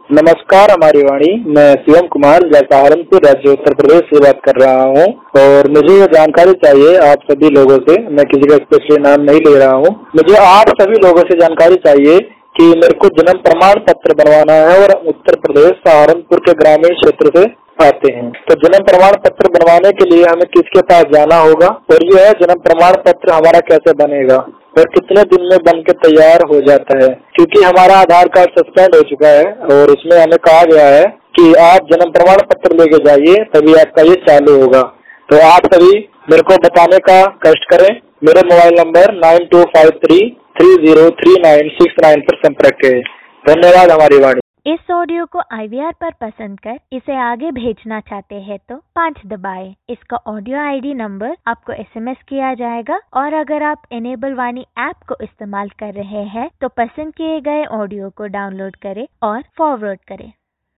नमस्कार हमारी वाणी। मैं शिवम कुमार सहारनपुर राज्य उत्तर प्रदेश से बात कर रहा हूँ और मुझे ये जानकारी चाहिए आप सभी लोगों से। मैं किसी का स्पेशली नाम नहीं ले रहा हूँ। मुझे आप सभी लोगों से जानकारी चाहिए कि मेरे को जन्म प्रमाण पत्र बनवाना है और उत्तर प्रदेश सहारनपुर के ग्रामीण क्षेत्र से आते हैं। तो जन्म प्रमाण पत्र बनवाने के लिए हमें किसके पास जाना होगा और ये है जन्म प्रमाण पत्र हमारा कैसे बनेगा और कितने दिन में बन के तैयार हो जाता है? क्योंकि हमारा आधार कार्ड सस्पेंड हो चुका है और उसमें हमें कहा गया है कि आप जन्म प्रमाण पत्र लेके जाइए तभी आपका ये चालू होगा। तो आप सभी मेरे को बताने का कष्ट करें। मेरे मोबाइल नंबर 9253303969 पर संपर्क करें। धन्यवाद हमारी वाणी। इस ऑडियो को IVR पर पसंद कर इसे आगे भेजना चाहते हैं तो 5 दबाएं। इसका ऑडियो ID नंबर आपको SMS किया जाएगा और अगर आप इनेबल वाणी ऐप को इस्तेमाल कर रहे हैं तो पसंद किए गए ऑडियो को डाउनलोड करें और फॉरवर्ड करें।